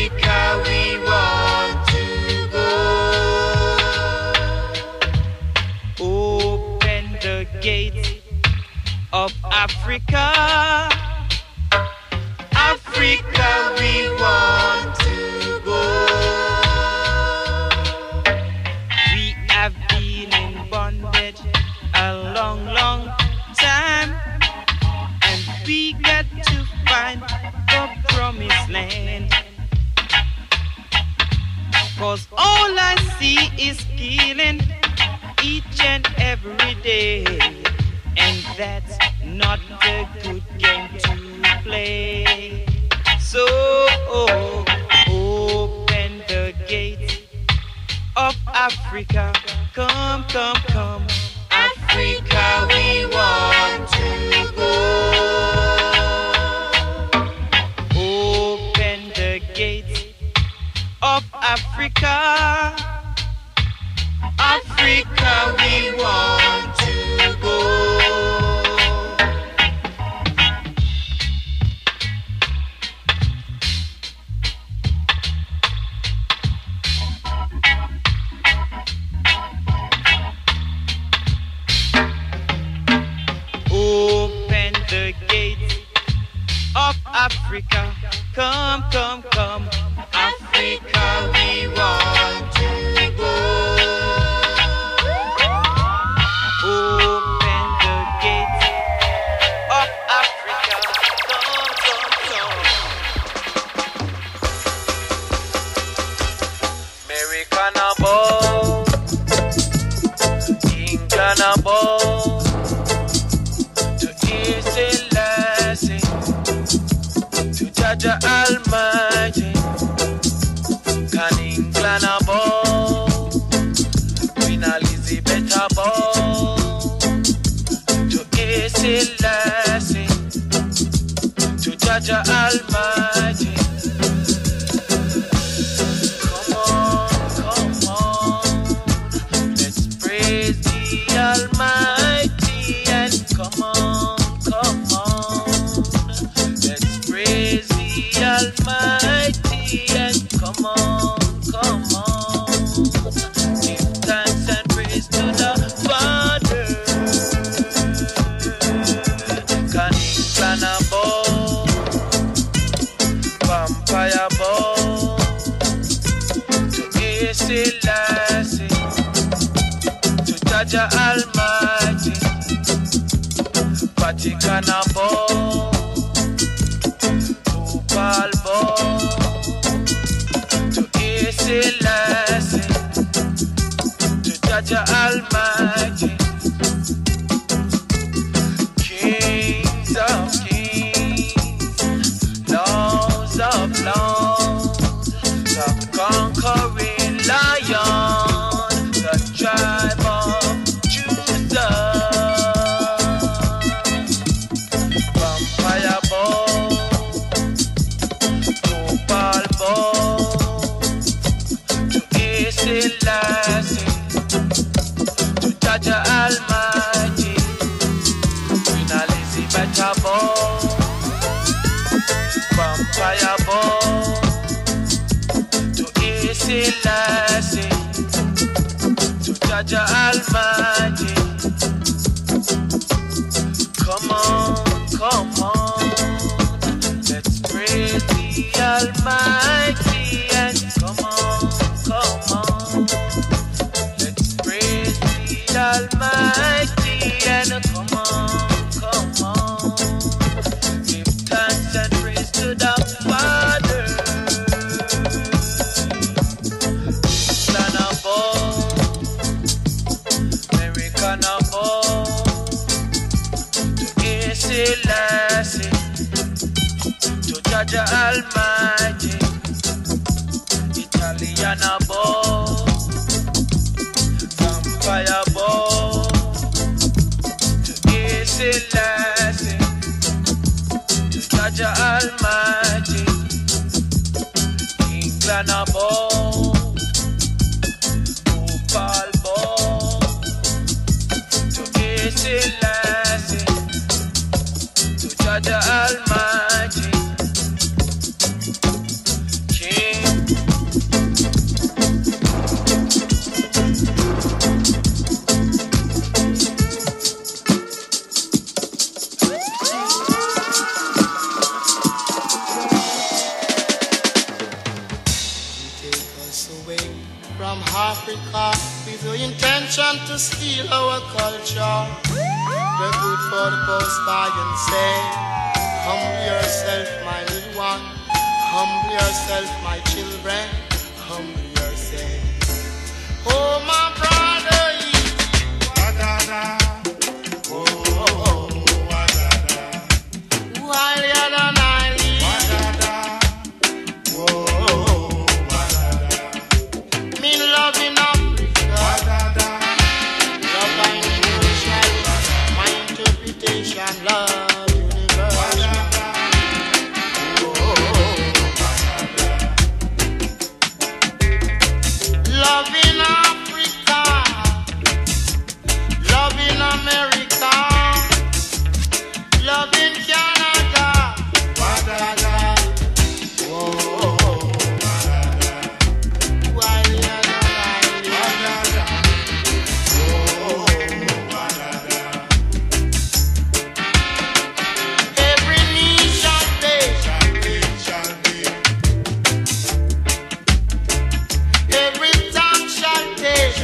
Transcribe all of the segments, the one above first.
Africa we want to go. Open the gates of Africa. Africa we want to go. We have been in bondage a long, long time, and we got to find the promised land. 'Cause all I see is killing each and every day, and that's not a good game to play. So open the gates of Africa. Come, come, come. Africa we want to go. Open the gates of Africa. Africa we want to go. Open the gates of Africa. Come, come, come. Africa we want to go. Open the gates of Africa. Come, come, come. American above, England above, to East Lassie, to Jaja Almighty, can England above, Queen Elizabeth above, to East Lassie, to Jaja Almighty. Almighty, and come on, let's praise the Almighty, and come on, give thanks and praise to the Father. Can above, vampire above, to AC Lassie, to Jaja Almighty, Vatican above, Opal above, to AC Lassie, to Jaja Almighty, Kings of kings, Lords of lords, the conquering lion, the tribe of Judah. Vampire ball, Opal ball, to AC Lassie, to Jaja Almighty, Queen Elizabeth ball, Vampire ball, to AC Lassie, to Jaja Almighty. Come on, let's praise the Almighty, and come on, let's praise the Almighty, and come on, give thanks and praise to the Father. Land above, American above, to AC Lassie, to Jaja Almighty, Italian above, Vampire above, to AC Lassie, to Jaja Almighty, England above, Opal above, to AC Lassie, to Jaja Almighty, King away from Africa with the intention to steal our culture. The good for the post by and say, humble yourself, my little one. Humble yourself, my children. Humble yourself. Oh, my brother. Wa-da-da. Oh, wa-da-da. Higher than I live. Wa-da-da. Oh, wa-da-da. Mean love in Africa. Wa-da-da. Love by universal. My interpretation, love universal. Love in Africa, love in America, love in Canada. Wa-da-da. Whoa. Wa-da-da. Wa-da-da. Wa-da-da. Whoa. Wa-da-da. Every knee shall bend. Every tongue shall take.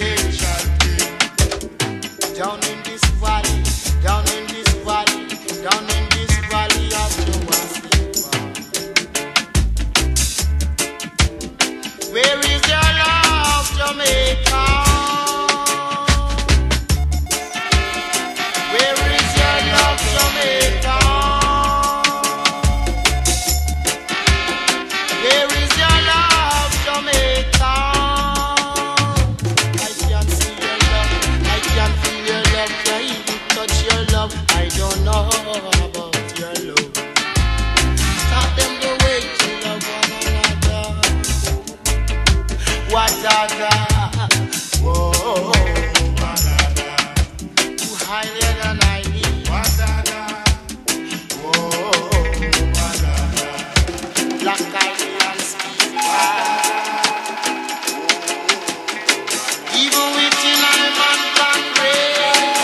Down in this valley, down in this valley, down in this valley of Jawasipa. Where is your love, Jamaica? Where is your love, Jamaica? Where is your love, Jamaica? I can see your love, I can feel your love, can even touch your love. I don't know about your love. Taught them the way to love one another. Wa-da-da. Whoa. Wa-da-da. You higher than I live. Wa-da-da. Whoa. Wa-da-da. Black Island Steve. Even within I'm on black race.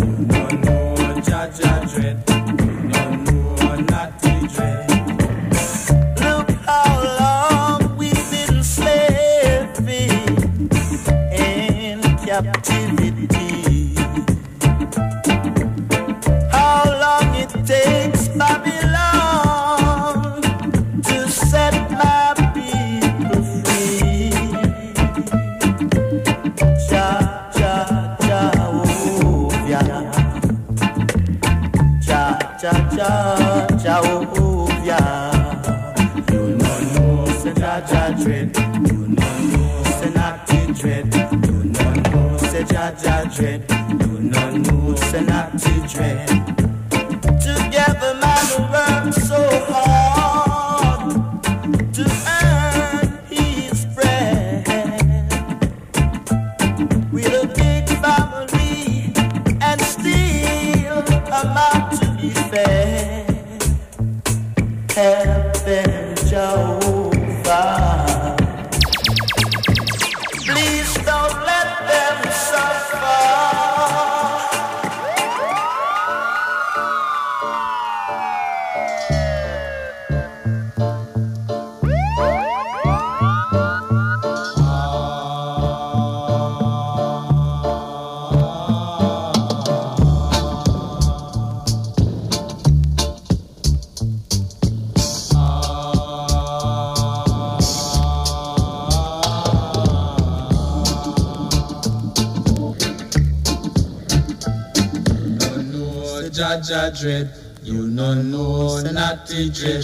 Jaja dread, you no know not the dread.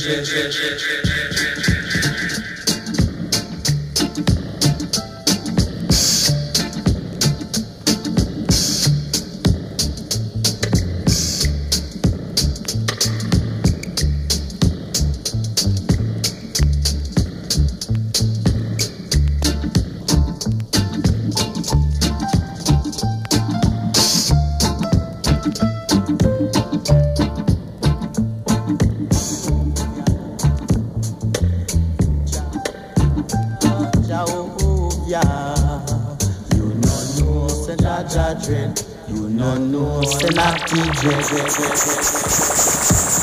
You no know say not the dread.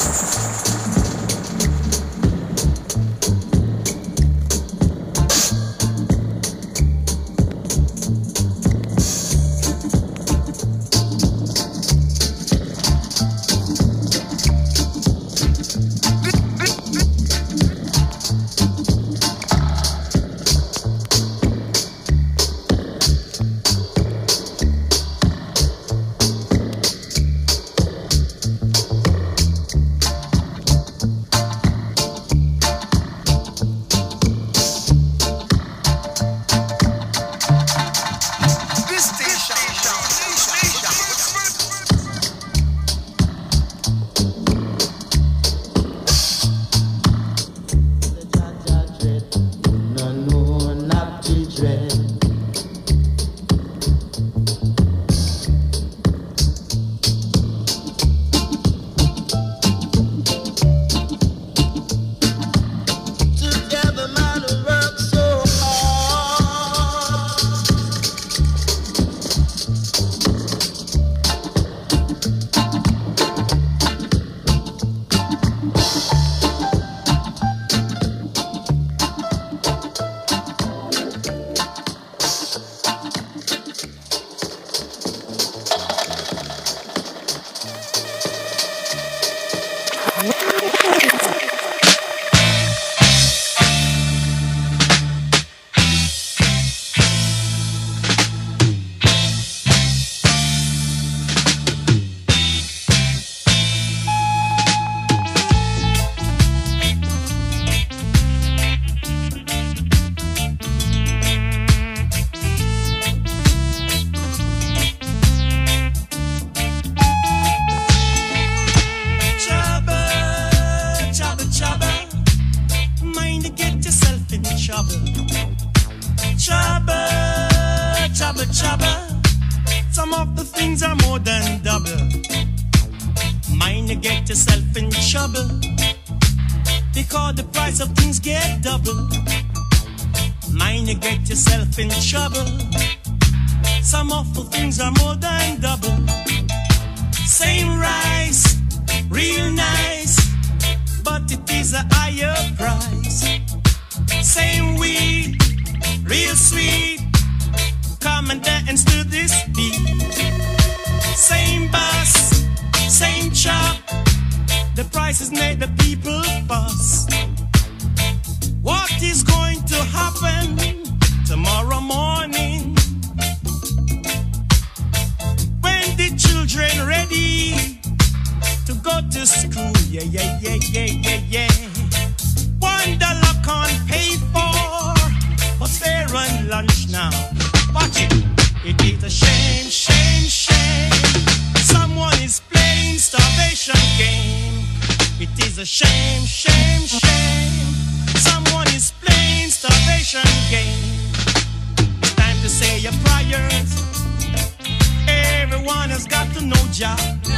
Some of the things are more than double. Mind you get yourself in trouble, because the price of things get double. Mind you get yourself in trouble. Some awful things are more than double. prices make the people fuss. What is going to happen tomorrow morning when the children ready to go to school? Yeah, yeah, yeah, yeah, yeah, yeah. $1 can't pay for fare and lunch now. Watch it. It is a shame, shame, shame. Someone is playing starvation game. It is a shame, shame, shame. Someone is playing starvation game. It's time to say your prayers. Everyone has got to know Jah.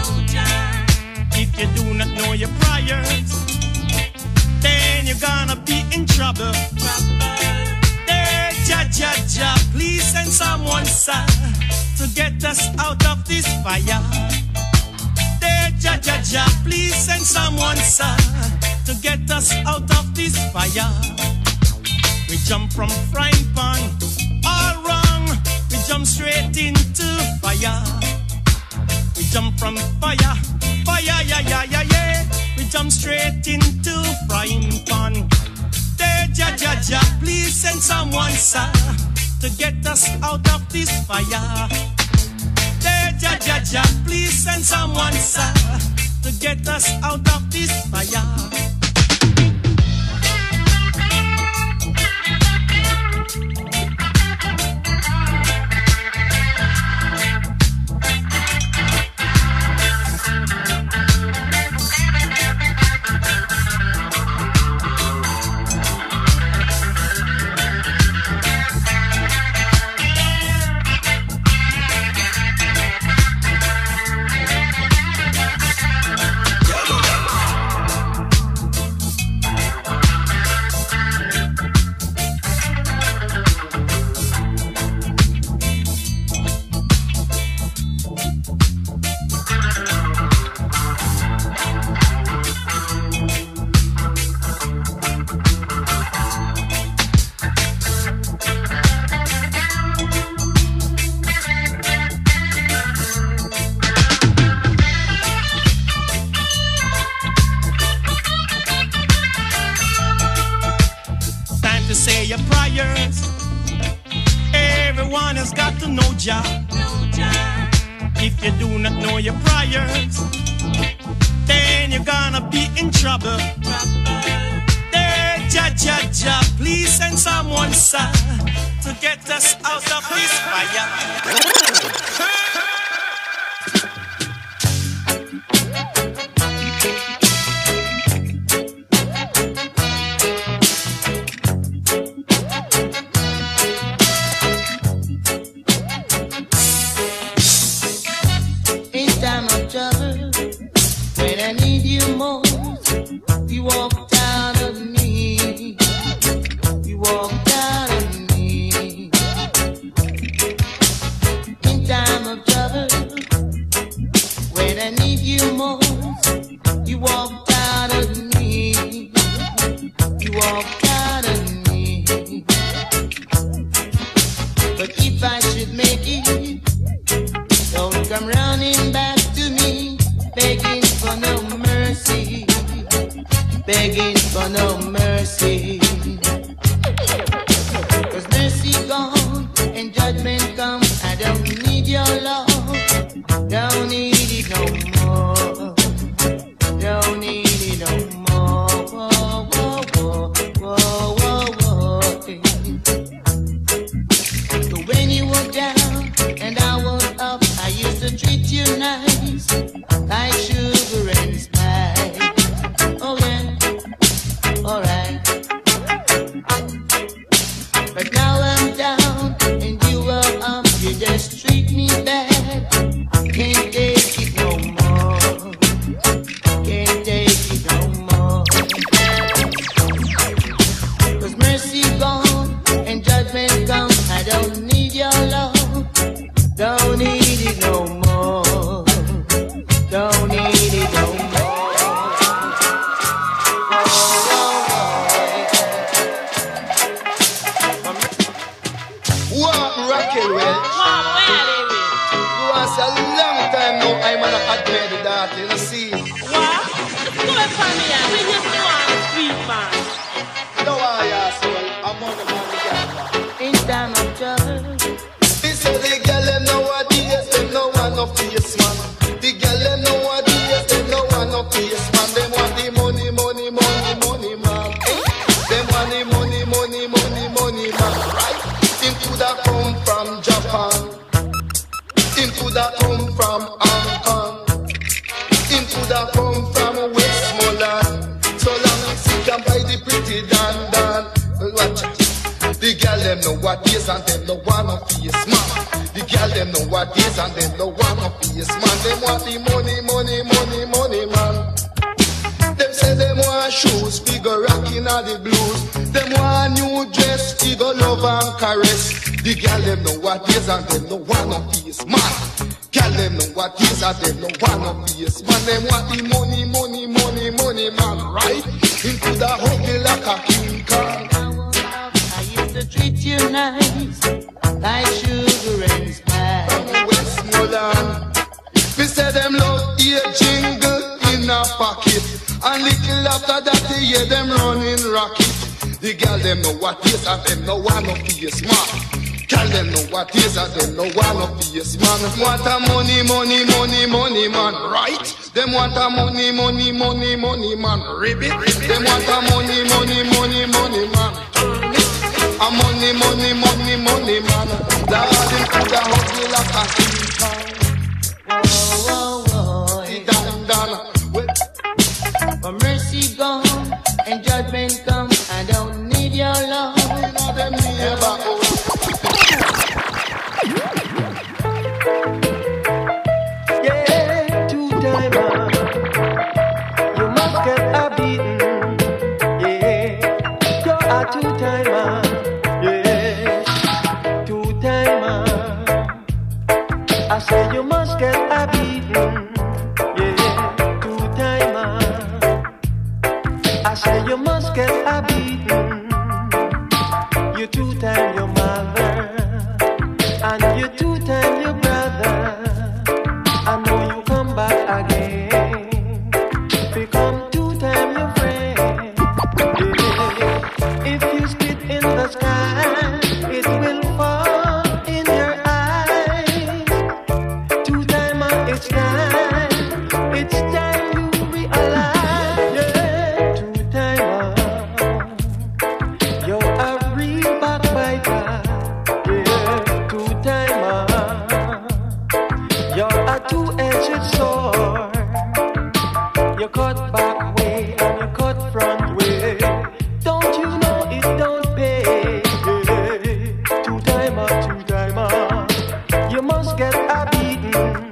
If you do not know your prayers, then you're gonna be in trouble. Hey, Jah, Jah, Jah, please send someone, sir, to get us out of this fire. Hey, Jah, Jah, Jah, please send someone, sir, to get us out of this fire. We jump from frying pan, all wrong. We jump straight into fire. We jump from fire, fire, yeah, yeah, yeah, yeah. We jump straight into frying pan. Hey, Jah, Jah, Jah, please send someone, sir, to get us out of this fire. Hey, Jah, Jah, Jah, please send someone, sir, to get us out of this fire. Say your prayers. Everyone has got to know Jah. If you do not know your prayers, then you're gonna be in trouble. Hey, Jah, Jah, Jah, please send someone, sir, to get us out of this fire. Don't need it no more. Don't need Ricky Dan Dan. Watch it. The girl them know what is and them no wanna face man. The girl them know what is and them no wanna face man. Them want the money, money, money, money man. Them say them want shoes, figure rocking all the blues. Them want new dress, figure love and caress. The girl them know what is and them no wanna face man. Girl them know what is and them no wanna face man. Them want the money, money, money, money man, right? Into the hungry like a King Kong. To treat you nice, like sugar and spice. From Westmoreland, we say them love ear jingle in a pocket, and little after that they hear them running rocket. The girl them know what is and them no wanna be a smart. Girl them know what is and them no wanna be a smart. Want a money, money, money, money man, right? Them want a money, money, money, money man, ribbit. Them want a money, money, money, money man. A money, money, money, money man. Darling, could I hug you like a King Kong? Whoa, whoa, whoa. Dan, Dan. For mercy gone and judgment come, I don't need your love. You know them never Yeah, two-timer. You must get a beating. Yeah, you're a two-timer. I say you must get a beating, yeah, two-timer. I say you must get a beating. You two-time your mother, and you two-time your brother. I know you come back again, become two-time your friend. Yeah. If you spit in the sky, it will fall in your eyes. It's time you realize, yeah, two-timer, you're a real backbiter, yeah, two-timer, you're a two-edged sword, you cut back way and you cut front way, don't you know it don't pay, yeah, two-timer, two-timer, you must get a beating.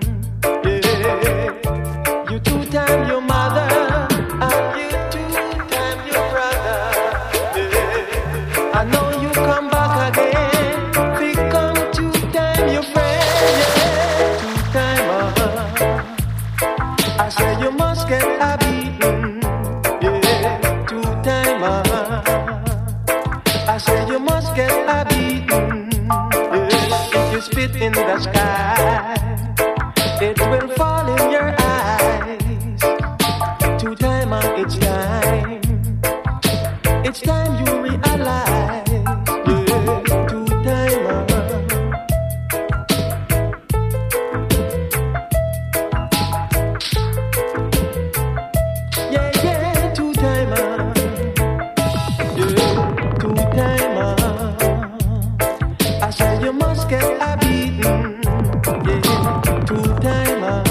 You two-time your mother, and you two-time your brother. Yeah. I know you come back again, become two-time your friend. Yeah. Two-timer, I say you must get a beating. Yeah. Two-timer, I say you must get a beating. Yeah. If you spit in the sky, it will fall in your eyes. Two-timer, it's time. It's time you realize. Yeah, two-timer. Yeah, yeah, two-timer. Yeah, two-timer. I say you must get a beating. Yeah, two-timer.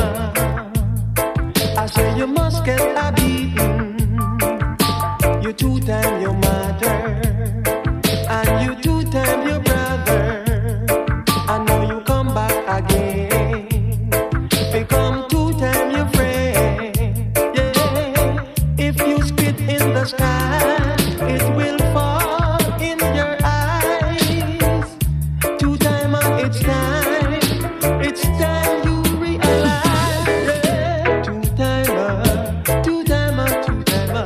I say you must get a beating. You two-time your mother, and you two-time your brother. I know you come back again, become two-time your friend. Yeah, if you spit in the sky, it will fall in your eyes. Two-timer, it's time. It's time you realize, yeah. Two-timer, two-timer, two-timer.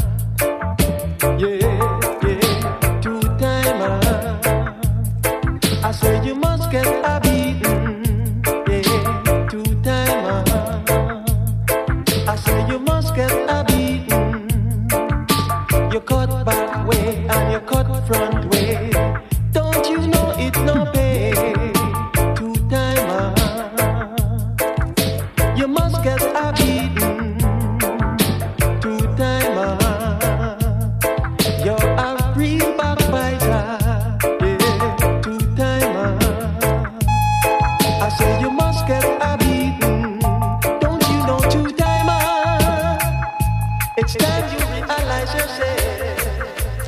Yeah, yeah, two-timer. I say you must get a beating. Yeah, two-timer. I say you must get a beating. You cut back way and you cut front way. Don't you know it's no pay? Two-timer, you must get a beating. Two-timer, you're a real backbiter. Yeah, two-timer, I say you must get a beating. Don't you know, two-timer, it's time you realize yourself.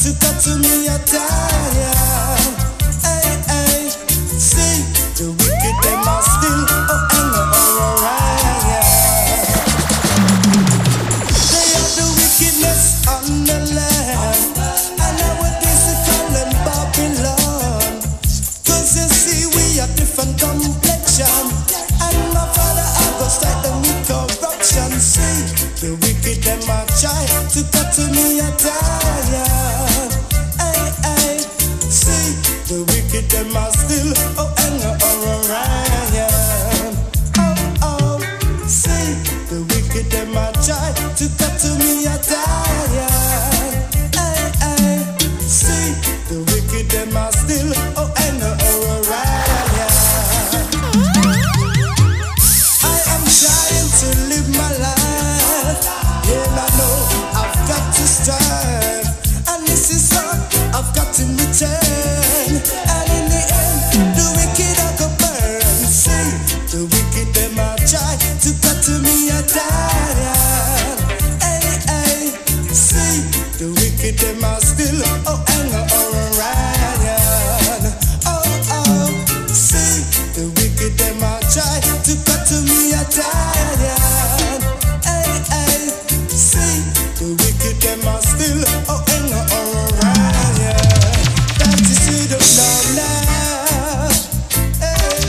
to cut to me a tired. Hey, hey, see, the wicked them are still hang around. They have the wickedness on the land, and nowadays they call them Babylon. 'Cause you see we are different complexion, and my father I go start them with corruption. See, the wicked them are try to cut to me a tired. Hey, hey, see, the wicked them are still hang around. Oh, oh, see, the wicked them are try to cut to me a tired. Hey, hey, see, the wicked them are still hang around. I am trying to live my life, and I know I've got to strive, and this is what I've got in return. And in the end, the wicked are gonna burn. See, the wicked them are try to cut to me a tired. Hey, hey, see, the wicked them are still hang around. Oh, oh, see, the wicked them are try to cut to me a tired. Hey, hey, see, the wicked them are still hang around. That is to the love now. Hey.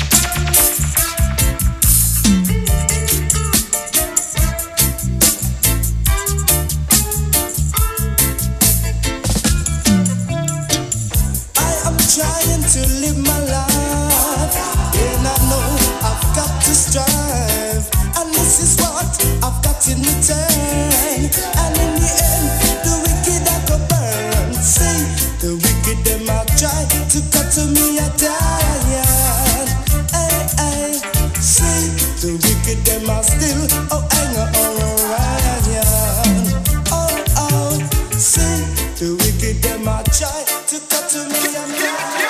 I am trying to live my life, and I know I've got to strive, and this is what I've got in return. And in the end, the wicked are gonna burn. See, the wicked them are try to cut to me a tired. Hey, hey, see, the wicked them are still hang around. Oh, oh, see, the wicked them are try to cut to me a tired.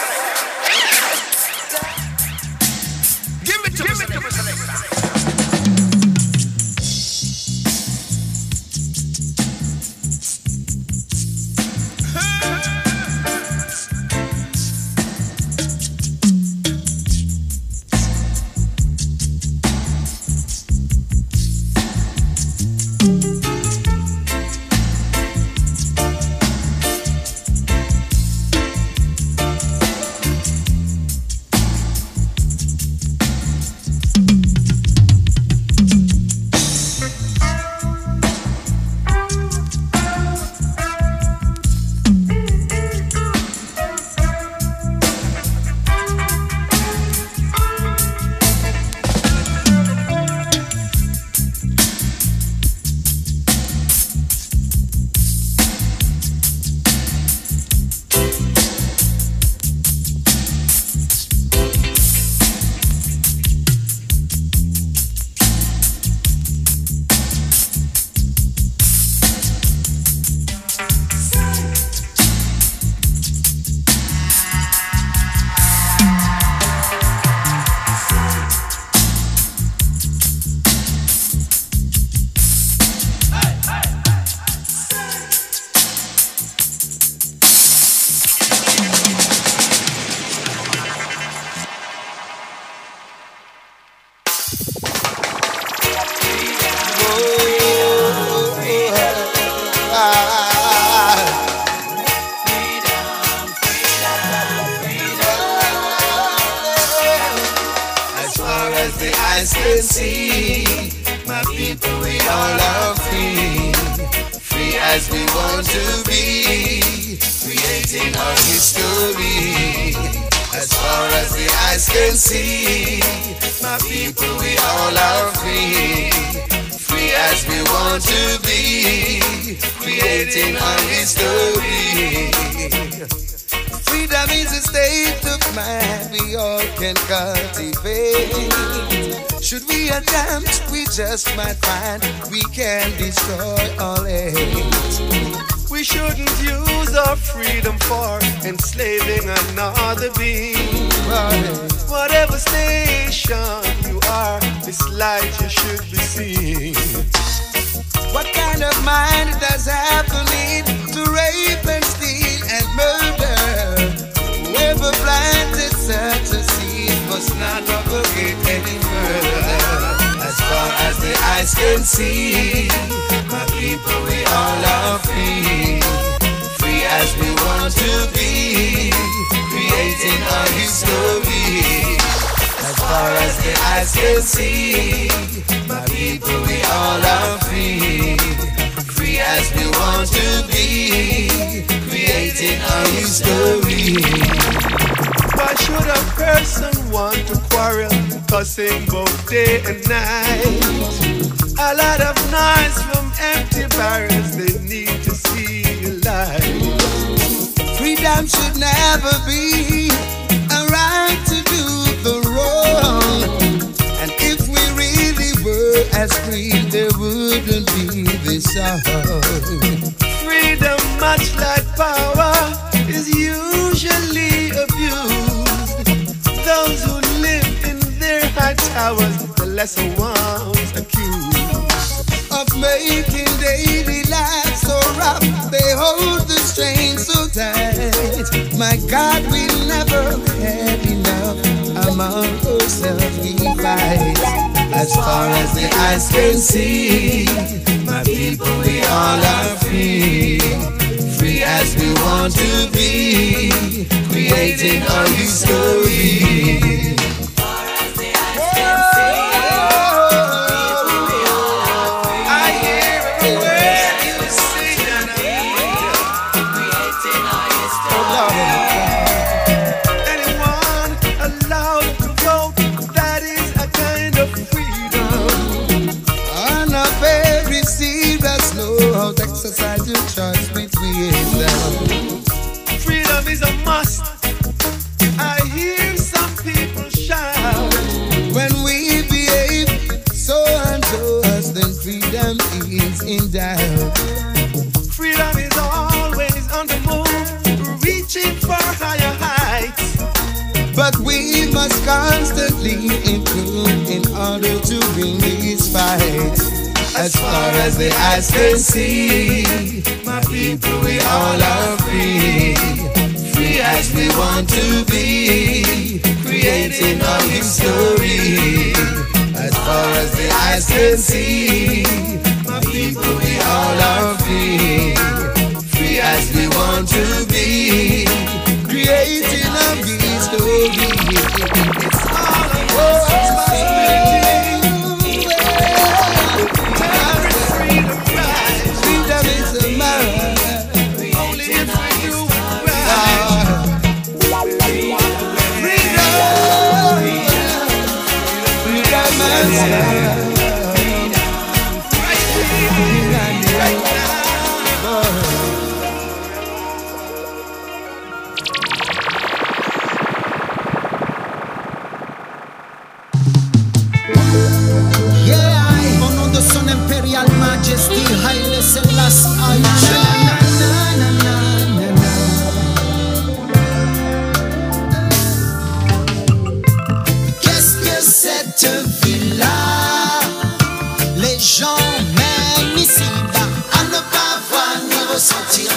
Give it to me, selector. eyes can see. My people, we all are free, free as we want to be, creating our history. As far as the eyes can see, my people, we all are free, free as we want to be, creating our history. Freedom is a state of mind we all can cultivate. Should we attempt, we just might find we can destroy all hate. We shouldn't use our freedom for enslaving another being. Whatever station you are, this light you should be seeing. What kind of mind does have the need to rape eyes can see. My people, we all are free, free as we want to be, creating our history. As far as the eyes can see, my people, we all are free, free as we want to be, creating our history. Why should a person want to quarrel, cussing both day and night? A lot of noise from empty barrels, they need to see a light. Freedom should never be a right to do the wrong. And if we really were as free, there wouldn't be this song. Freedom, much like power, is usually abused. Those who live in their high towers, the lesser ones accused of making daily life so rough. They hold the strain so tight. My God, we never had enough. Among ourselves we fight. As far as the eyes can see, my people, we all are free, free as we want to be, creating our history. Exercise your choice between them. Freedom is a must. I hear some people shout. When we behave so unto us, then freedom is in doubt. Freedom is always on the move, reaching for higher heights. But we must constantly improve in order to win this fight. As far as the eyes can see, my people, we all are free, free as we want to be, creating our history. As far as the eyes can see, my people, we all are free, free as we want to be, creating our history. It's all about responsibility. Majesty, Haile Selassie, Qu'est-ce que cette ville-là? Les gens même ici-bas à ne pas voir ni ressentir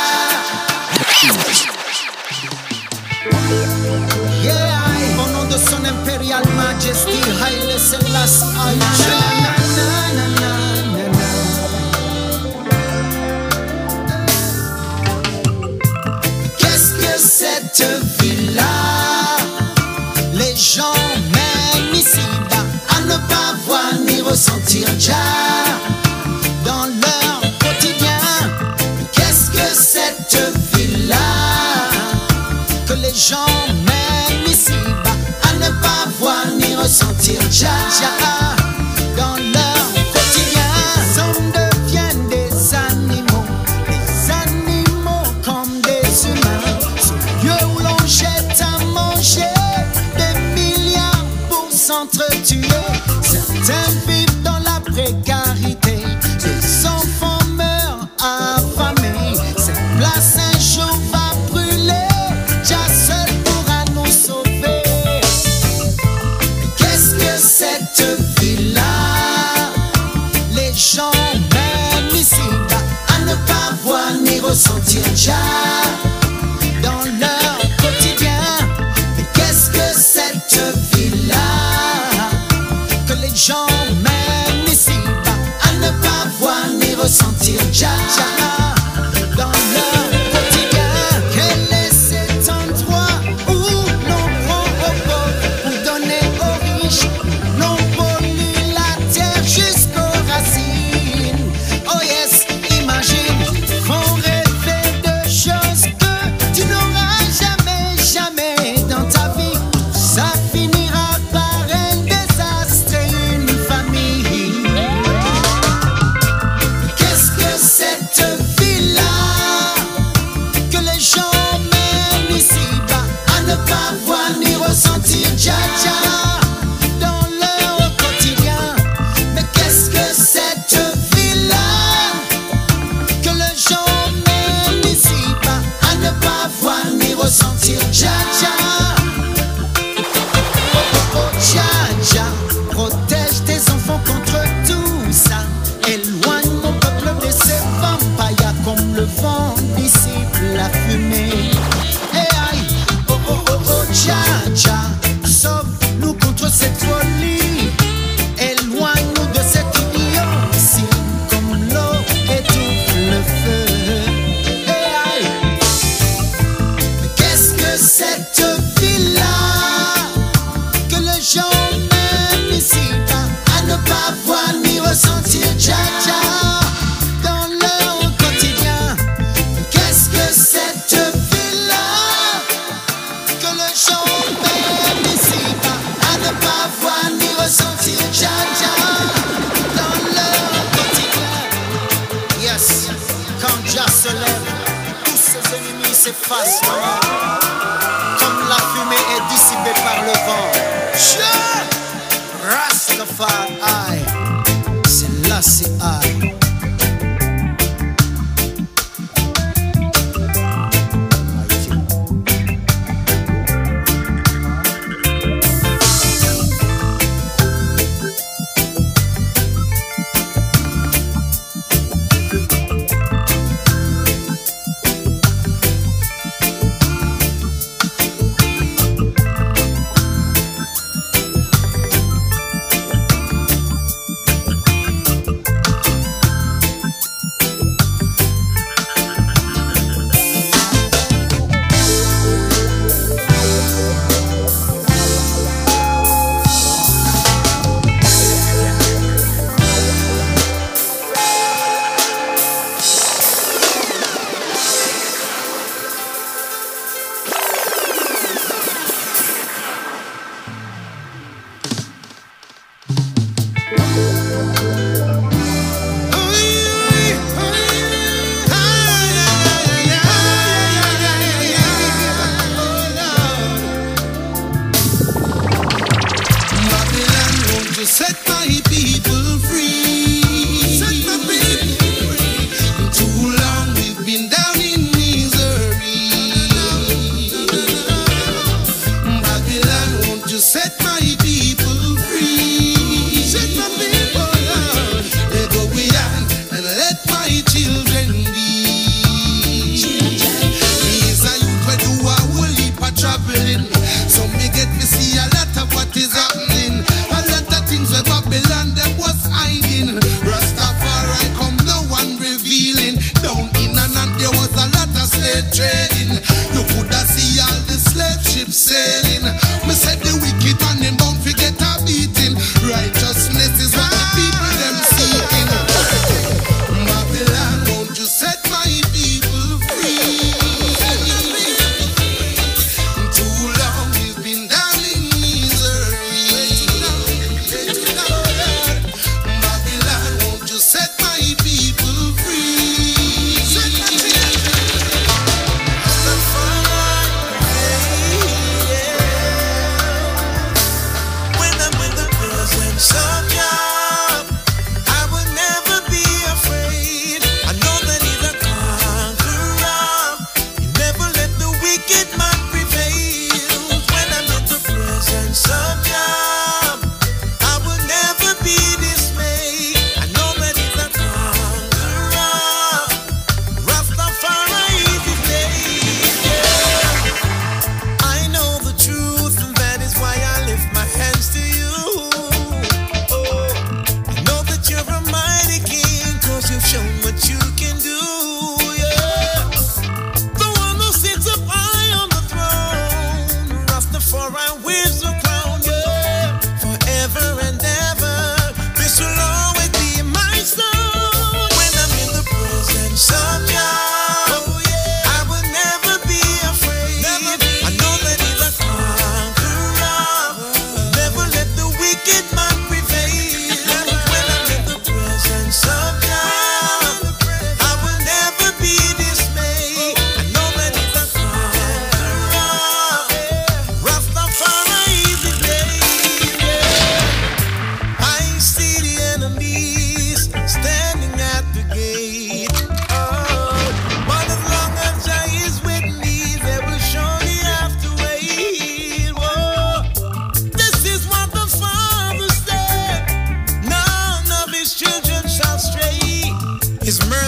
Au nom de son impérial majesty, Haile Selassie, cette ville-là, les gens même ici-bas à ne pas voir ni ressentir Jah dans leur quotidien. Qu'est-ce que cette ville-là, que les gens même ici-bas à ne pas voir ni ressentir Jah dans leur quotidien. Les hommes deviennent des animaux comme des humains. Où l'on jette à manger des milliards pour s'entretuer. Certains vivent dans la précarité, des enfants meurent affamés. Cette place un jour va brûler, Jah seul pourra nous sauver. Qu'est-ce que cette ville-là, les gens même ici-bas à ne pas voir ni ressentir Jah dans leur quotidien. Mais qu'est-ce que cette ville-là, que les gens même ici ressentir Jah dans leur quotidien. Quel est cet endroit où l'on prend aux pauvres pour donner aux riches? L'on pollue la terre jusqu'aux racines. Oh yes, imagine, font rêver de choses que tu n'auras jamais dans ta vie. Ça finira par un désastre et une famille. Qu'est-ce que cette vie-là que les gens mènent ici-bas à ne pas voir ni ressentir Jah dans leur quotidien? Mais qu'est-ce que cette vie-là que les gens mènent ici-bas à ne pas voir ni ressentir Jah? Jah, protège tes enfants contre tout ça. Éloigne mon peuple de ces vampires comme le vent dissipe la fumée. Et aïe, Jah, sauve-nous contre cette folie. Éloigne-nous de cette idiotie comme l'eau étouffe le feu. Et aïe, qu'est-ce que cette vie-là que les gens mènent ici-bas à ne pas voir ni ressentir Jah dans leur quotidien? Qu'est-ce que cette vie-là que les gens mènent ici-bas à ne pas voir ni ressentir Jah dans leur quotidien? Yes, quand Jah se lève, tous ses ennemis s'effacent, comme la fumée est dissipée par le vent. Rastafari, c'est là, c'est I.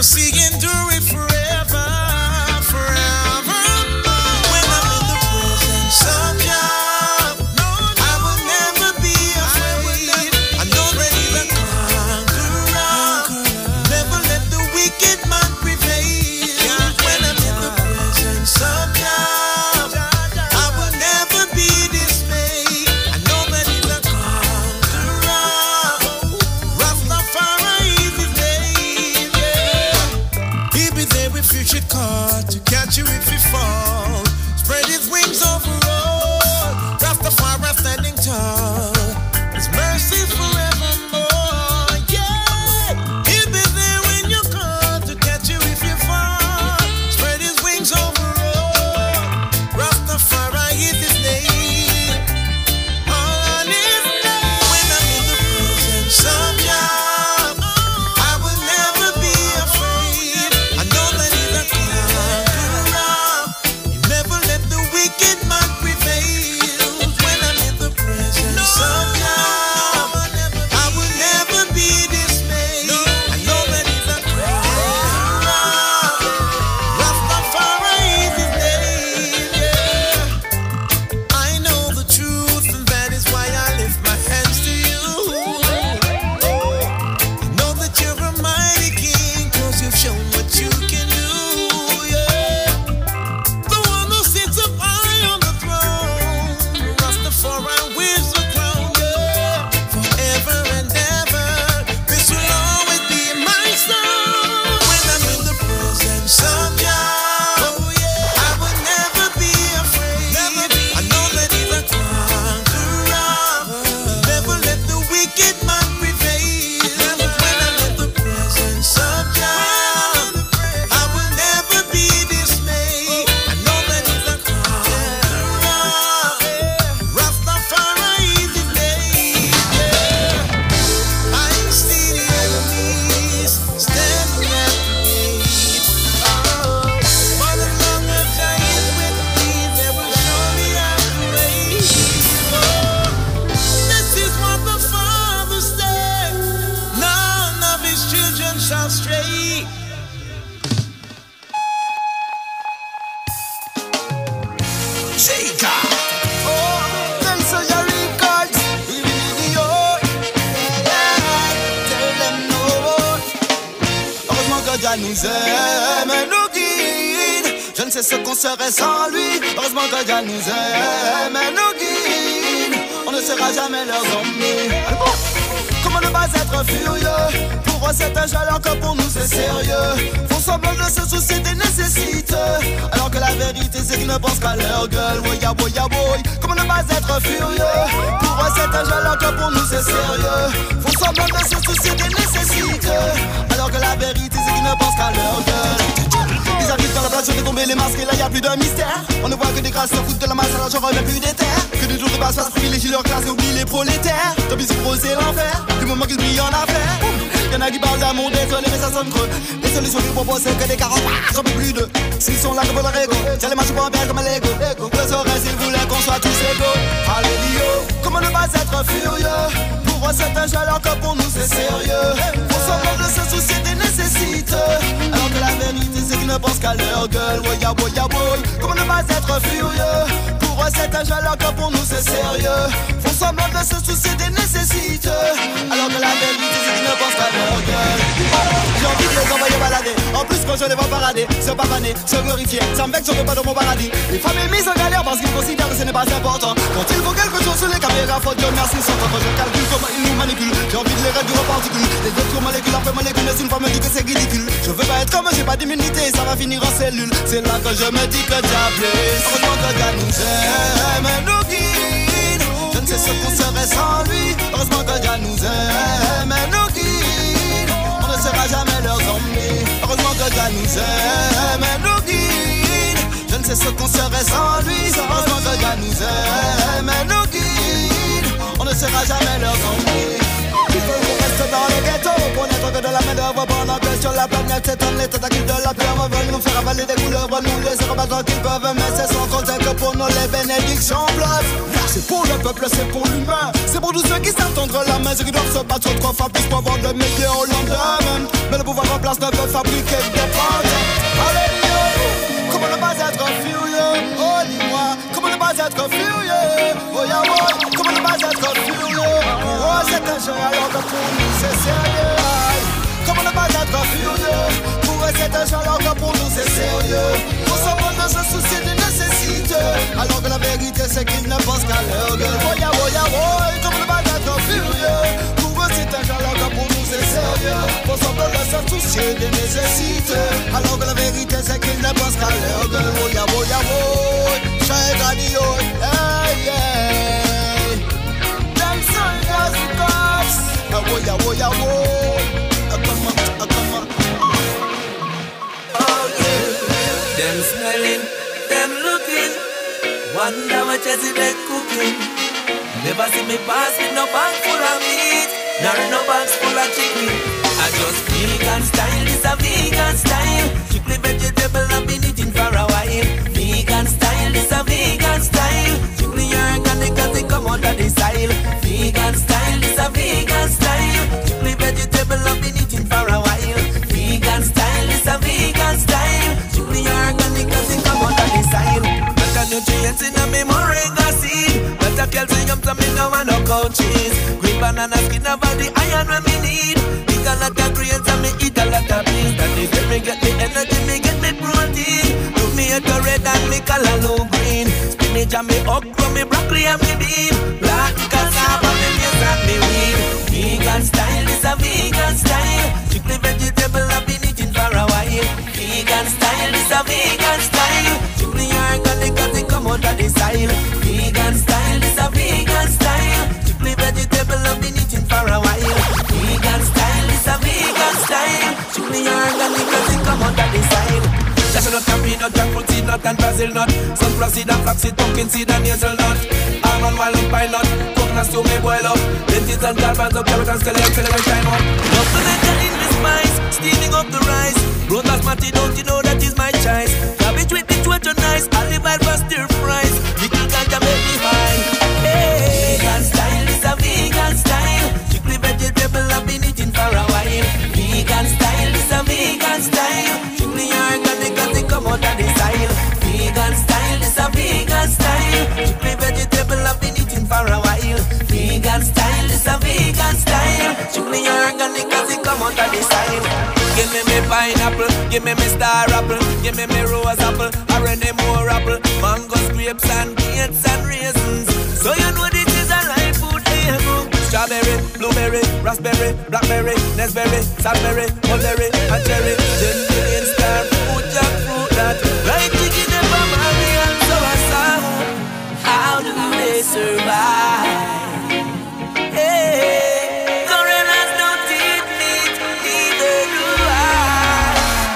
mercy endureth forever, forevermore. When I'm in the presence of God, I will never be afraid. I know that He's a conqueror. Never let the wicked man prevail. When I'm in the presence of God, I will never be dismayed. I know that He's a conqueror. Rastafari is His name, yeah. He'll be there if you should call, to catch you if you fall. Spread His wings over all. Rastafari standing tall. His mercies forevermore, yeah. He'll be there when you call, to catch you if you fall. Spread His wings over all. Rastafari is His name. On His name. When I'm in the presence of God, I will never be afraid. I know that He's a conqueror. He never let the wicked man prevail. When I'm in the presence of God, I will never be dismayed. I know that He's a conqueror. Rastafari is His name, yeah. I know the truth, and that is why I lift my hands to you. I know that you're a mighty king, 'cause you've shown what you can do, yeah. The one who sits up high on the throne, Rastafari wears the crown, yeah. Forever and ever, this will always be my song. When I'm in the presence of God, I will never be afraid. I know that He's a conqueror. Never let the wicked man prevail. When I'm in the presence of God, I will never be dismayed. I know that He's a conqueror. Rastafari is His name, yeah. I see the enemies standing at the gate. But as long as I am with me, they will surely have to raise. This is what the Father said. None of His children shall stray. Shaker. Heureusement que Dieu nous aime et nous guide. Je ne sais ce qu'on serait sans lui. Heureusement que Dieu nous aime et nous guide. On ne sera jamais leurs ennemis. Comment ne pas être furieux? Pour eux c'est un jeu alors que pour nous c'est sérieux. Font semblant de se soucier des nécessités, alors que la vérité c'est qu'ils ne pensent qu'à leur gueule. Woya woya woy. Comment ne pas être furieux? Pour eux c'est un jeu alors que pour nous c'est sérieux. Font semblant de se soucier des nécessités, alors que la vérité c'est qu'ils ne pensent qu'à leur gueule. Ils arrivent dans la place, je fais tomber les masques et là y a plus de mystère. On ne voit que des grâces, se foutent de la masse, alors j'en remets plus des terres. Que des jours de basse, privilégient leur classe et oublient les prolétaires. Tant pis pour eux c'est l'enfer, du moment qu'ils brillent en affaires. Y'en a qui parlent d'amour, désolé mais ça sonne creux. Les solutions qu'ils proposent c'est que des carottes, j'en peux plus d'eux. S'ils sont là que pour leur ego, j'ai les marches pour un père comme un Lego. Le saurais s'ils voulaient qu'on soit tous égaux. Alléluia, comment ne pas être furieux? Pour eux c'est un jeu alors que pour nous c'est sérieux. Pour semblant de se soucier des nécessités, alors que la vérité c'est qu'ils ne pensent qu'à leur gueule. Woya woya woy. Comment ne pas être furieux? Pour eux c'est un jeu alors que pour nous c'est sérieux. Font semblant de se soucier des nécessités, alors que la vérité c'est qu'ils ne pensent qu'à leur gueule. J'ai envie de les envoyer balader. En plus quand je les vois parader, se pavaner, se glorifier, ça me vexe, je veux pas dans mon paradis. Les femmes est mises en galère parce qu'ils considèrent que ce n'est pas important. Quand ils font quelque chose sur les caméras, faut Dieu merci sans quand je calcule comment ils nous manipulent. J'ai envie de les réduire aux particules. Les autres molécules après molécules, mais une femme me dit que c'est ridicule. Je veux pas être comme eux, j'ai pas d'immunité, ça va finir en cellule. C'est là que je me dis que Dieu blesse. Heureusement que Dieu nous aime et nous guide. Je ne sais ce qu'on serait sans lui. Heureusement que Dieu nous aime et nous guide. On ne sera jamais leurs ennemis. Heureusement que Dieu nous aime et nous guide. Je ne sais ce qu'on serait sans lui. Heureusement que Dieu nous aime et nous guide. On ne sera jamais leurs ennemis. Il faut qu'on reste dans les ghettos pour n'être que de la main d'œuvre pendant que sur la planète s'étonne les tentacules de la peur veulent nous faire avaler des couleuvres, nous laisser rebattre qu'ils peuvent, mais c'est sans compter que pour nous les bénédictions bluffent. C'est pour le peuple, c'est pour l'humain, c'est pour tous ceux qui savent tendre la main, ceux qui doivent se battre trois fois plus pour avoir de meilleurs au lendemain. Mais le pouvoir remplace place ne peut fabriquer que des pentes. Alléluia. Comment ne pas être furieux? Oh dis-moi, comment ne pas être furieux? Oh ya boy, comment ne pas être furieux? Oh c'est un jeu alors que pour nous c'est sérieux. Comment ne pas être furieux? Pour eux c'est un jeu alors que pour nous c'est sérieux. Pour ce monde se soucier d'une nécessité, alors que la vérité c'est qu'ils ne pensent qu'à leur gueule. Oh ya boy, comment ne pas être furieux? Pour eux c'est un jeu alors que pour nous c'est sérieux. Pour ce monde se soucier d'une nécessité, alors que la vérité c'est qu'ils ne pensent qu'à leur gueule. Oh ya boy, shine radio, hey yeah. Them soldiers the cops. Oh ya boy, come on. Oh yeah. Them smelling, them looking. Wonder what Jesse they cooking. Never see me pass with no bag full of meat, nor no bags full of chicken. I just vegan style, this a vegan style. Strictly vegetable, I've been eating for a while. Vegan style, this a vegan style. Strictly organic, cause it come out of the soil. Vegan style, this a vegan style. Strictly vegetable, I've been eating for a while. Vegan style, this a vegan style. Strictly organic, cause it come out of the soil. Better nutrients in a me moringa seed. Better calcium to me no want no cow cheese. Green banana skin about the iron when me need. Eat a lot of greens and me eat a lot of beans. That is where me get the energy, me get me protein. Do me a red and me color low green. Spinach and me okra, me broccoli and me bean. Black cassava, me maize and me weed. Vegan style is a vegan style. Strictly vegetable, I've been eating for a while. Vegan style is a vegan style. Strictly organic, cause it come out of the soil. Vegan style is a vegan style. Strictly vegetable, I've been eating for a while. Vegan style is a vegan style. Strictly organic, cause it come out of the soil. Cashew nut and peanut, jackfruit seed nut and Brazil nut. Sunflower seed and flaxseed, pumpkin seed and hazelnut. Almond, walnut, pine nut, coconut stew me boil up. Lentils and garbanzo, carrot and scallion, celery time up. Love the letter in the spice, steaming up the rice. Brown basmati, don't you know that is my choice? Cabbage with it, what you nice. Olive oil for stir fries. Little ganja make me high. Hey, vegan style is a vegan style. Strictly vegetable, I've been eating for a while. Vegan style is a vegan style. Strictly organic, cause it come out of the soil. Vegan style is a vegan style. Strictly vegetable, I've been eating for a while. Vegan style is a vegan style. Strictly organic, cause it come out of the soil. Give me pineapple, give me star apple, give me rose apple, or any more apple, mangoes, grapes and dates and raisins. So you know this is a live food label. Strawberry, blueberry, raspberry, blackberry, raspberry, saltberry, mulberry, and cherry. Gentian star fruit, jackfruit, that right chicken and mamari and sour. How do they survive? Hey, gorillas don't eat meat, neither do I.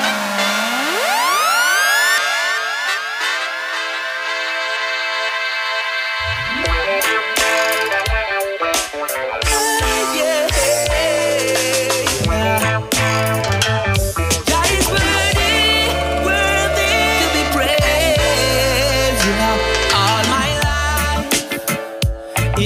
God is worthy to be praised. All my life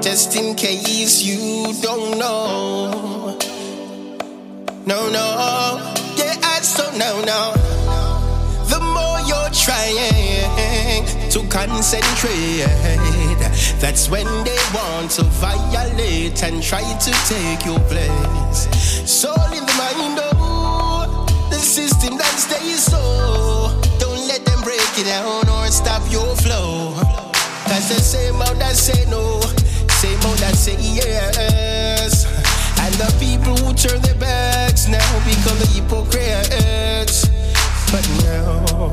just in case you don't know. No, yeah, so no. The more you're trying to concentrate, that's when they want to violate and try to take your place. Soul in the mind, oh, the system that stays so. Don't let them break it down or stop your flow. Cause the same mouth that say no, same mouth that say yes. And the people who turn their backs now become the hypocrites. But now,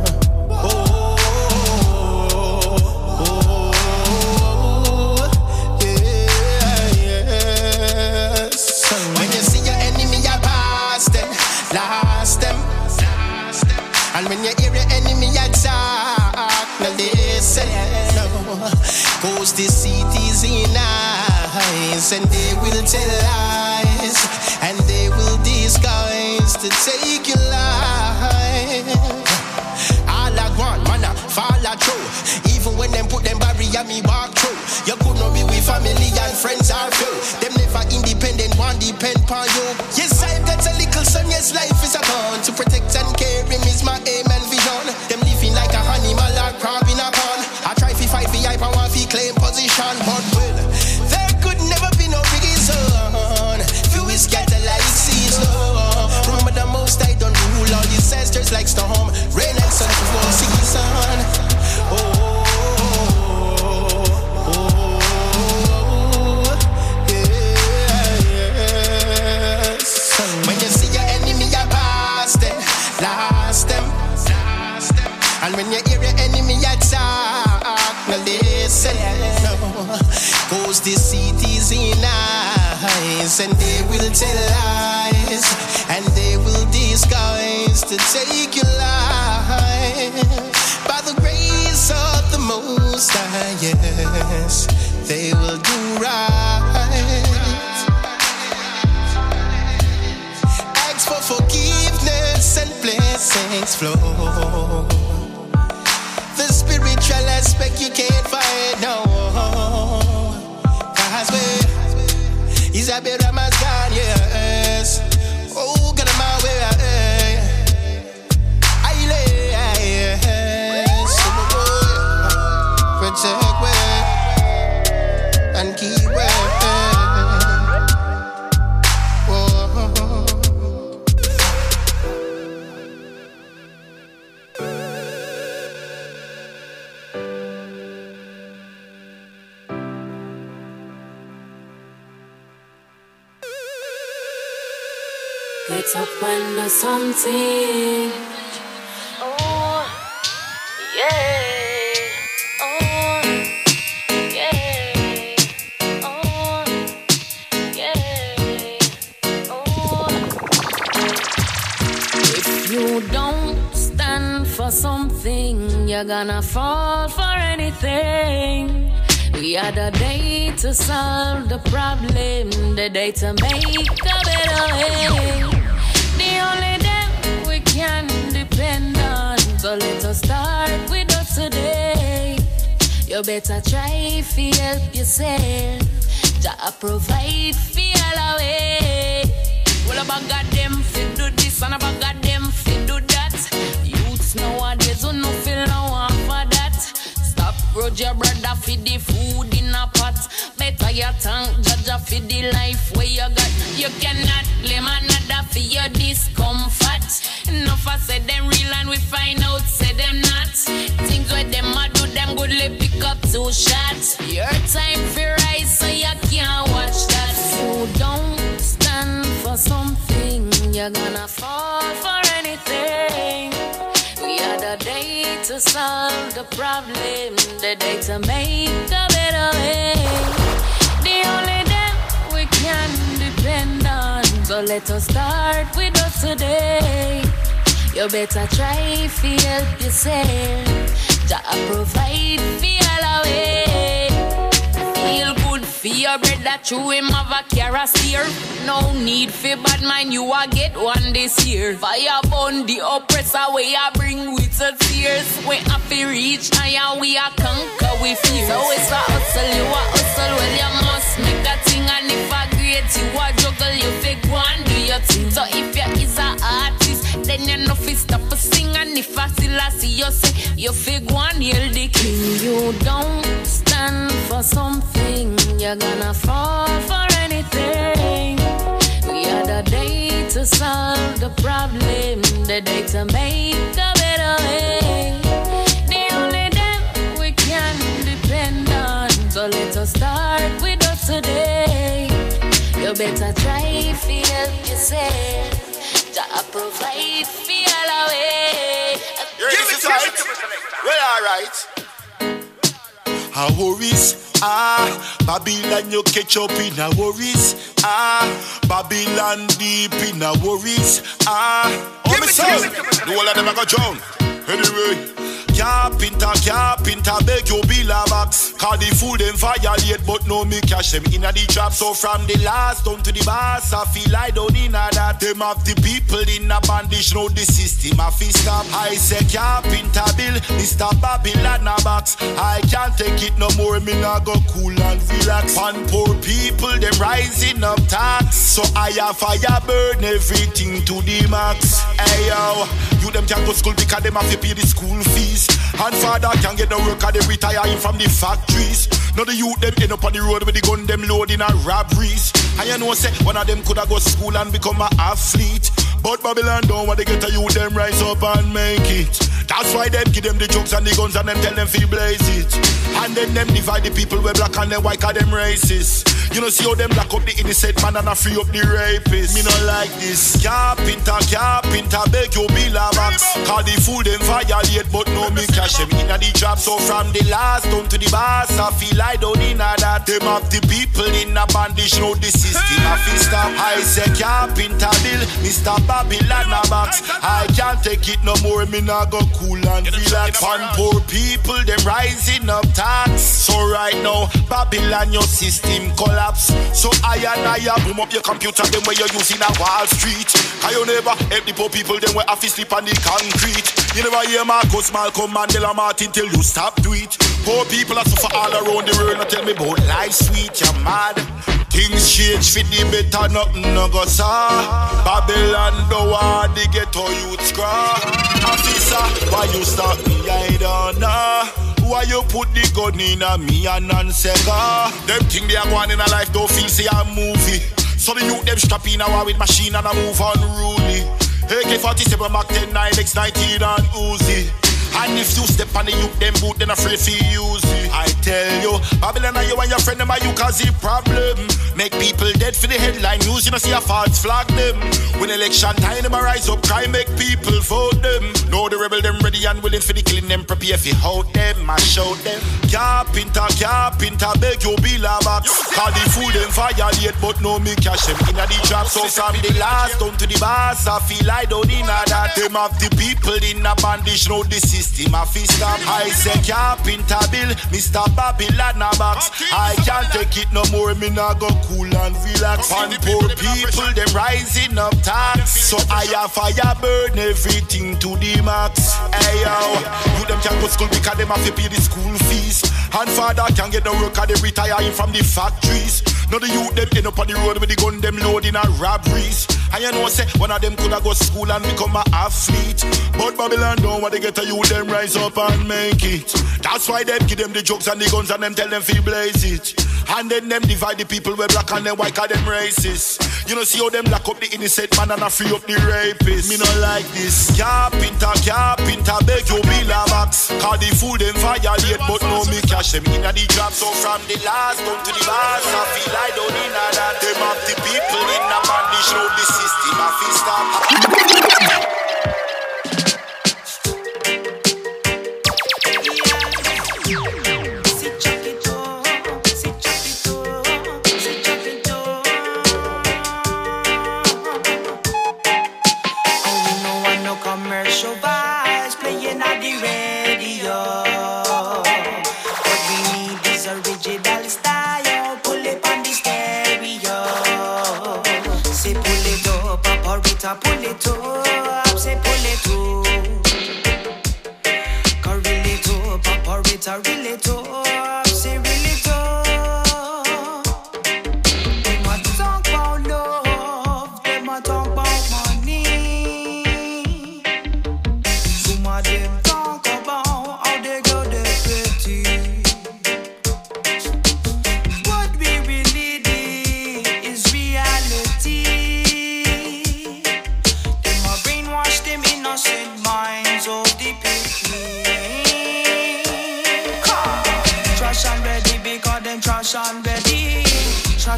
yes. When you see your enemy, you pass them, last them. And when you hear your enemy, you talk, now listen. No, cause the city's in eyes, and they will tell lies, and they will disguise to take your life. All I want, man, I follow through. Even when them put them barrier, me walk through. You could not be with family and friends are few. Them never independent, one depend on you. Yes, I've got a little son, yes, life is a bond. To protect and care him is my aim and vision. Them living like a animal or crab in a pond. I try to fight for hype and want to claim position. But well, there could never be no reason. Few is scatter like season. Remember the most I don't rule all disasters like storm, rain and sun for season. Yes. When you see your enemy, you pass them, last them. And when you hear your enemy, you talk, now listen. No, cause the city's in eyes, and they will tell lies, and they will disguise to take your life. By the grace of the Most High, yes, they will do right. Ask for forgiveness and blessings flow. The spiritual aspect you can't find, no. Cause Isabel Rama's gone, yes. Oh, get my way, I lay, yes. Protect way and keep way. Get up when there's something. Oh, yeah. Oh, yeah. Oh, yeah. Oh. If you don't stand for something, you're gonna fall for anything. We had a day to solve the problem, the day to make a better way. The only day we can depend on, so let us start with us today. You better try to help yourself, Jah provide for all away. Well, about got them fit do this and about got them fit do that. Youths nowadays who no feel no one for that. Road your brother for the food in a pot. Better you thank Jah for the life where you got. You cannot blame another for your discomfort. Enough I said them real and we find out say them not. Things where them a do them goodly pick up 2 shots. Your time for rise so you can't watch that. You don't stand for something, you're gonna fall for anything. We had a day to solve the problem, the day to make a better way. The only day we can depend on, so let us start with us today. You better try to help yourself, Jah provide for all away. Feel good for your brother, true him have a carousel. No need for bad mind, you a get one this year. Fire burn the oppressor, we a bring with the tears. We have to reach higher, we a conquer with fear. So it's a hustle, you a hustle, well you must Selassie, you say you fig one year the king. You don't stand for something, you're gonna fall for anything. We are the day to solve the problem, the day to make a better way. The only them we can depend on, so let us start with us today. You better try to help yourself, to provide for all away. Give it right. Well, alright. Our worries, Babylon, you catch up in our worries, Babylon deep in our worries, oh me son, the whole of them a go drown. Anyway, Carpenter, beg you bill a box. Cause the food them violate, but no me cash them in a the trap. So from the last down to the boss, I feel I don't in a that. Them have the people in a bandage, know the system a fi stop. I say Carpenter bill, Mr. Babylon a box. I can't take it no more, me nah go cool and relax. And poor people, them rising up tax. So I have fire burn everything to the max. Hey yo, you them can't go school because them have to pay the school fees. And father can't get no work and they retire him from the factories. Now the youth them end up on the road with the gun them loading and robberies. And you know say one of them coulda go to school and become an athlete. But Babylon don't want to get a youth them rise up and make it. That's why them give them the drugs and the guns and them tell them fi blaze it. And then them divide the people with black and them white cause them racist. You know see how them lock up the innocent man and free up the rapist. Me not like this. Carpenter, beg you bill a box. Cause the food them violate but no me cash them in a the job. So from the last down to the boss, I feel I don't in a that. Them have the people in a bandage, know the system a fi stop. I say Carpenter bill, Mr. Babylon a box. I can't take it no more, me nah go cool and relax. And poor people, them rising up tax. So right now, Babylon your system collapse. So I boom up your computer, them where you're using a Wall Street. Cause you never help the poor people, them where have to sleep on the concrete. You never hear Marcus, Malcolm, Mandela, Martin till you stop to it. Poor people are suffer all around the world, now tell me about life sweet, you're mad. Things change for the better, nothing no go saw. Babylon don't want the ghetto youth scraw. Officer, why you stop me, I don't know. Why you put the gun in a me and non-sega? Them think they are going in a life, don't feel say a movie. So the youth them strap in a war with machine and a move unruly. AK-47, Mac 10, 9, X-19 and Uzi. And if you step on the youth, them boot, then afraid to use it. I tell you, Babylon and you and your friend, them are you cause the problem. Make people dead for the headline news, you know see a false flag them. When election time, them a rise up, crime make people vote them. Know the rebel, them ready and willing for the killing them, prepare for hold them, I show them. Carpenter, beg you bill a box. Cause the food them violate, but no me cash them in a the trap. So from the last down to the boss, I feel I don't in a that. Them have the people in a bandage, know the system a fi stop. I say Carpenter bill, Mr. Babylon a box. I can't take it no more, me nah go cool and relax. And poor people, them rising up tax. So I have fire burn everything to the max. Hey yo, you them can't go to school because them have to pay the school fees. And father can't get no work cause they retire him from the factories. Now the youth them end up on the road with the gun them loading and robberies. And you know say one of them coulda go to school and become an athlete. But Babylon don't want to get a youth them rise up and make it. That's why them give them the drugs and the guns and them tell them fi blaze it. And then them divide the people with black and them white cause them racist. You know see how them lock up the innocent man and free up the rapist. Me not like this. Carpenter, beg you bill a box. Cause the food them violate but no me cash them in a the job. So from the last down to the boss, I feel I don't in a that. Them have the people in a bandage, know the system a fi stop. Commercial vibes playing on the radio. What we need is original style. Pull it on the stereo. Say pull it up, operator, pull it up. Say pull it up. Cause reel it up, operator, reel it up. Say reel it up. Them a talk about love, them a talk about money. Them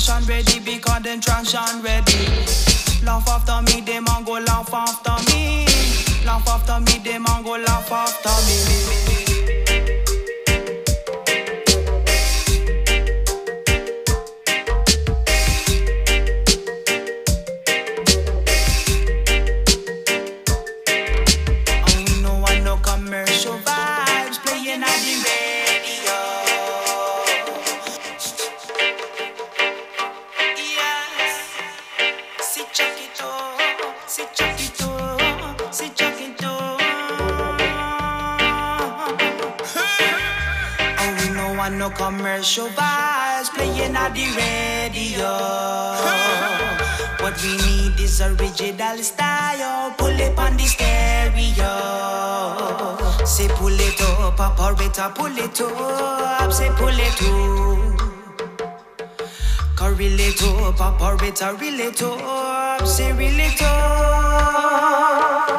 trash and ready because them trash and ready. Laugh after me, them and go laugh after me. Laugh after me, them and go laugh after me. Commercial vibes playing on the radio. Yes, si Chuckito, si Chuckito, si Chuckito. Oh, we no want no commercial vibes playing on the radio. What we need is original style. Pull it on the stereo. Say pull it up, operator, pull it up. Say pull it up. Reel it up, operator, reel it up. Say reel it up.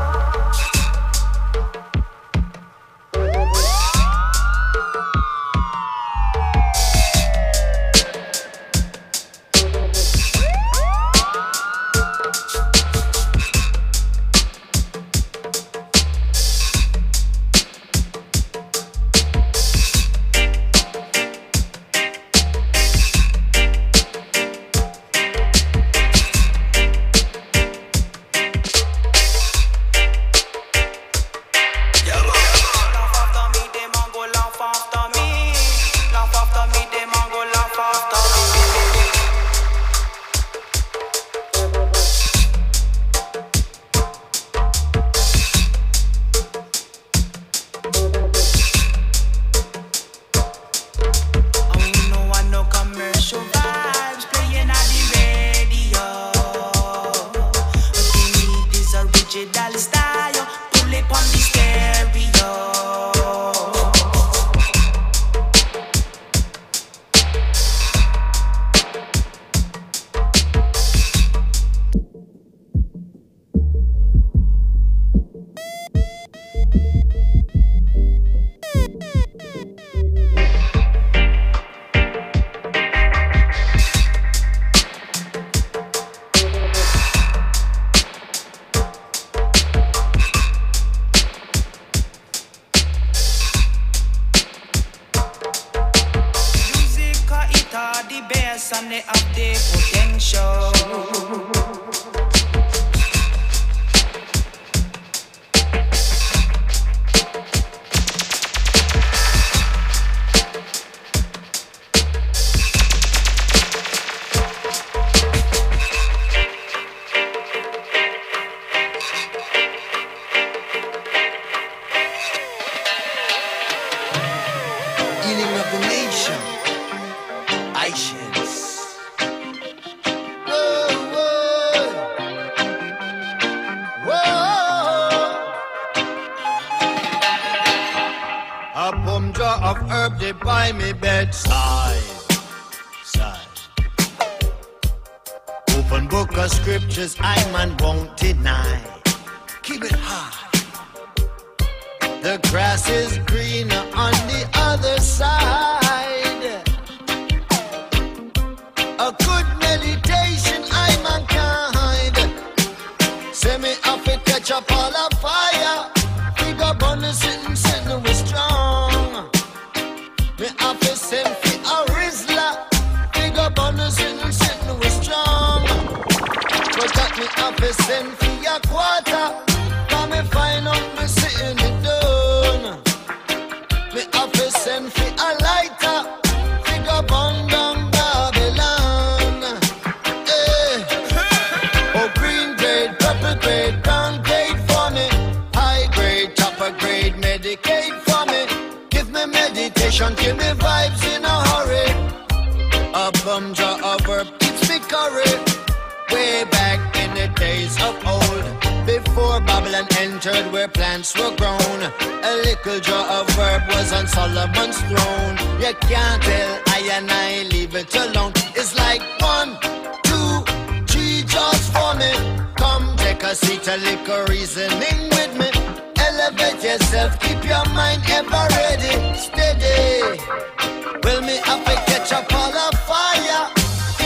And they have the potential. Healing of the nation. Aisha. A bum jar of herb they by me bedside. Open book of scriptures I man won't deny. Keep it high. The grass is greener on the other side. A good meditation I mankind. Say me up it catch up all a fire. We got bonus sitting we strong. Me have to send for a Rizla. We got bonus sitting we strong. But that me have to send for a quarter. Come me find out me sitting it down. Me have to send for a lighter. We got burn down Babylon. Oh, green grade, purple grade, brown grade for me. High grade, upper grade, Medicaid for me. Give me meditation, give me vibes in a hurry. A bum jar of herb keeps me curry. Way back in the days of old, before Babylon entered where plants were grown, a little jar of herb was on Solomon's throne. You can't tell I and I leave it alone. It's like 1, 2, 3 jars for me. Come take a seat, a little reasoning with me. Elevate yourself, keep your mind ever ready, steady. Will me have to catch up all the fire?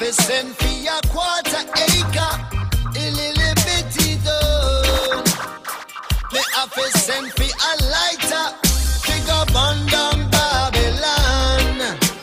to send for a quarter acre, a little bitty done. Me have to send for a lighter, figure burn down Babylon.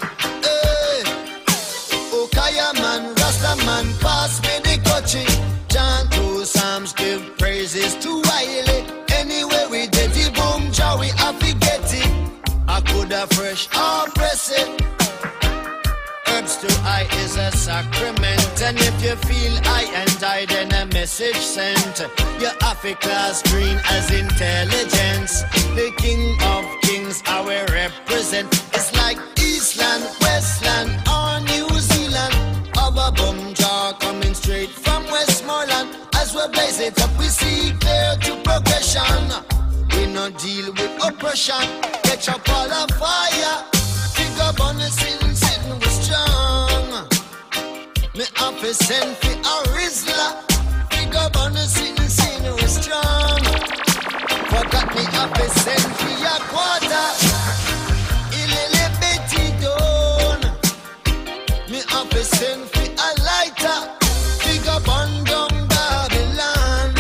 Okaya man, Rasta man, pass me the coaching. Chant two psalms, give praises to Wiley. Anyway we did the boom, Jah we have to get it. I could have fresh or press it. Herbs to eye is a sacrament, and if you feel I and I, then a message sent. Your Africa's green as intelligence. The King of Kings, I will represent. It's like Eastland, Westland, or New Zealand. Our bum jar coming straight from Westmoreland. As we blaze it up, we see clear to progression. We no deal with oppression. Catch up all of fire. Pick up on the sin, sitting with strong. Me have to send for a Rizla. Pick up on the sin, sitting with strong. Forgot me have to send for a quarter. Illy bitty done. Me have to send for a lighter. Pick up on down Babylon.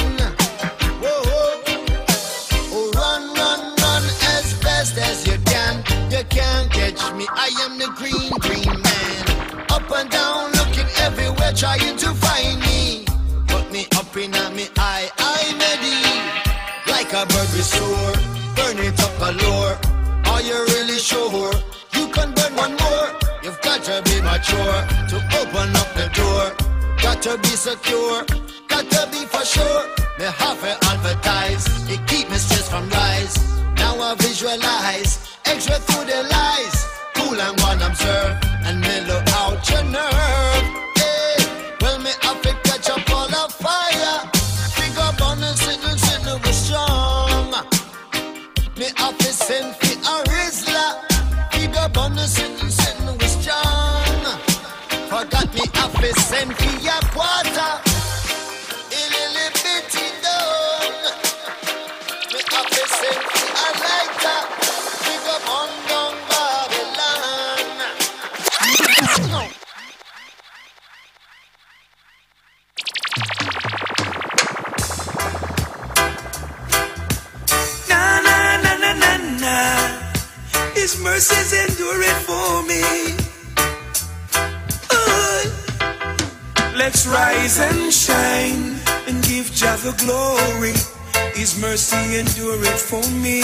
As you can't catch me. I am the green man. Up and down, looking everywhere, trying to find me. Put me up in me eye, I'm ready. Like a bird with soar, burn it up galore. Are you really sure? You can burn one more. You've got to be mature to open up the door. Got to be secure, got to be for sure. Me have to advertise, it keep me stress from rise. Now I visualize, extra through the lies. Cool and one observe, and mellow out your nerve. Hey, well me have to catch up all the fire. Pick up on the sitting was strong. Me have to send for a Rizla. Pick up on the sitting was strong. Forgot me have to send for a quarter. A little bitty done. Me have to send for a lighter. Pick up on down Babylon. Na na na na na na. His mercies endure it for me. Let's rise and shine and give Jah the glory. His mercy endure it for me.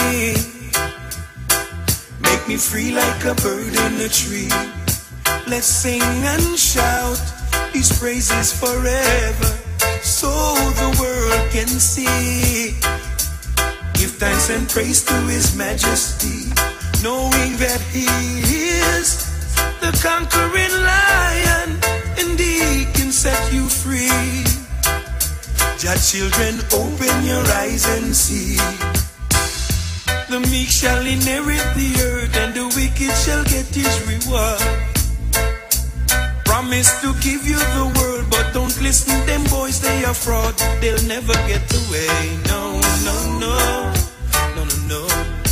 Make me free like a bird in a tree. Let's sing and shout His praises forever, so the world can see. Give thanks and praise to His majesty, knowing that He is the conquering lion, and He can set you free. Jah children, open your eyes and see. The meek shall inherit the earth, and the wicked shall get his reward. Promise to give you the world, but don't listen, them boys, they are fraud. They'll never get away. No, no, no, no, no, no.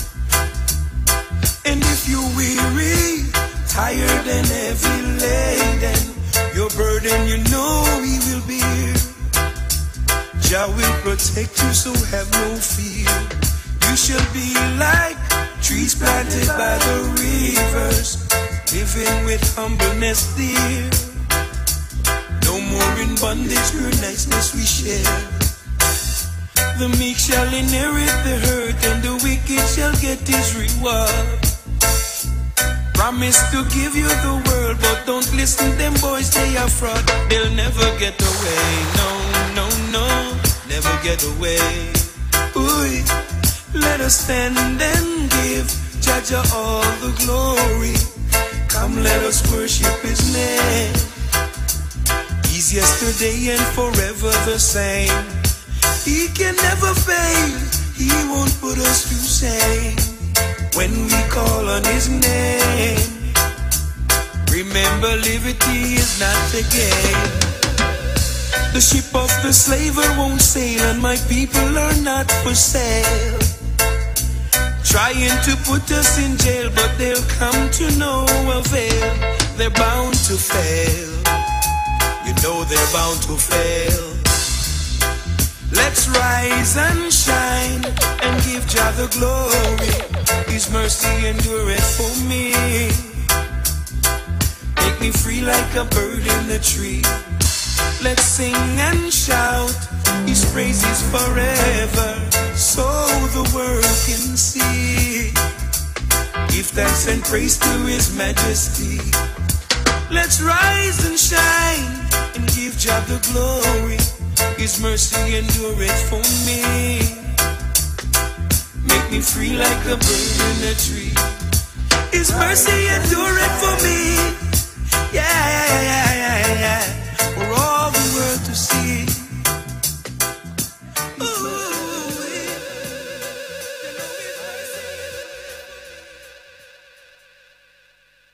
And if you're weary, tired and heavy laden, your burden you know He will bear. Jah will protect you, so have no fear. You shall be like trees planted by the rivers, living with humbleness dear. No more in bondage, pure niceness we share. The meek shall inherit the earth, and the wicked shall get his reward. Promise to give you the world, but don't listen, them boys, they are fraud. They'll never get away, no, no, no, never get away. Ooh, let us stand and give Jah all the glory. Come, let us worship His name. He's yesterday and forever the same. He can never fail, He won't put us to shame. When we call on His name, remember liberty is not the game. The ship of the slaver won't sail, and my people are not for sale. Trying to put us in jail, but they'll come to no avail. They're bound to fail. know they're bound to fail. Let's rise and shine and give Jah the glory. His mercy endureth for me. Make me free like a bird in the tree. Let's sing and shout His praises forever, so the world can see. Give thanks and praise to His majesty. Let's rise and shine and give Jah the glory. His mercy endureth for me. Make me free like a bird in a tree. His mercy endureth for me. Yeah. For all the world to see.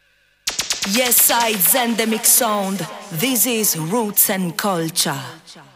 Yes, it's Endemic Sound. This is Roots and Culture.